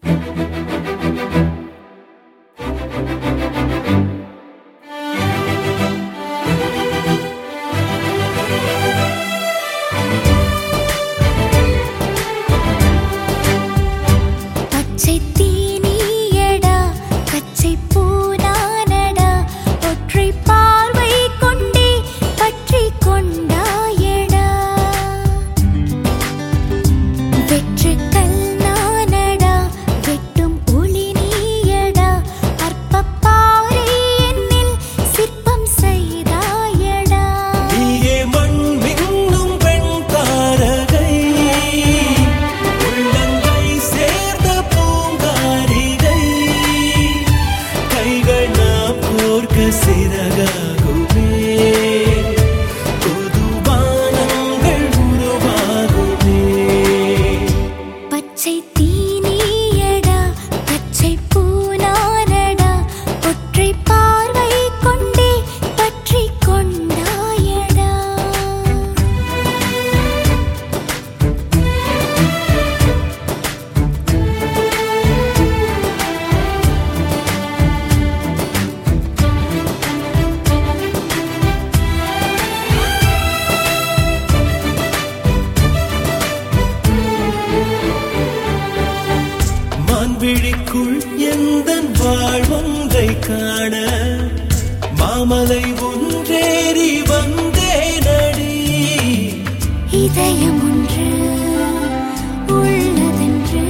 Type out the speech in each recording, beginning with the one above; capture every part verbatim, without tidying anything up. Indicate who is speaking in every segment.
Speaker 1: விழிக்குள் எந்தன் வாழ்வொன்றை காண மாமலை ஒன்றேறி வந்தேனடி.
Speaker 2: இதயம் ஒன்று உள்ளதென்று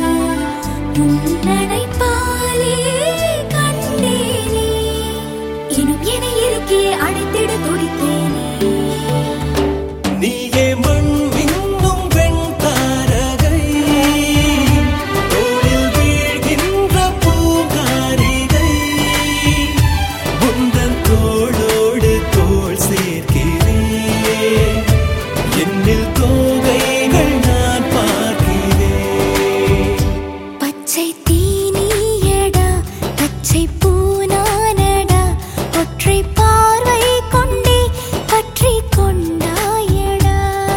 Speaker 2: உன்னடைப்பாலே கண்டேனே. எனும் என இருக்கே அழைத்திட துடித்தேனே.
Speaker 1: நீயே மண் மின்னும் வெண் தாரகை, தோளில் வீழ்கின்ற பூங்காரிகை. உந்தன் தோளோடு தோள் சேர்க்கிறேன், என்னில் தோகைகள் நான் பார்க்கிறேன்.
Speaker 2: பச்சை தீனியடா பச்சை பூனானடா, ஒற்றை பார்வை கொண்டே பற்றி கொண்டாயடா.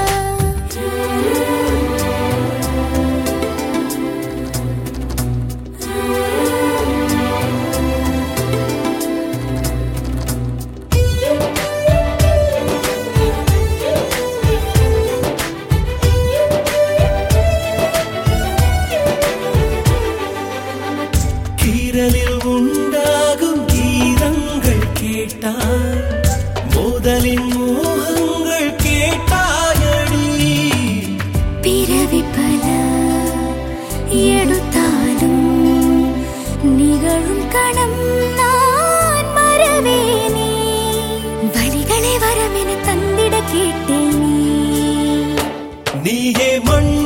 Speaker 1: கீரலில் உண்டாகும் கீதங்கள் கேட்டாய், மோதலின் மோகங்கள் கேட்டாயடி.
Speaker 2: பிறவி பல எடுத்தாலும் நிகழும் கணம் நான் மறவேனே. வழிகளை வரமென தந்திட கேட்டேனே.
Speaker 1: நீயே மண்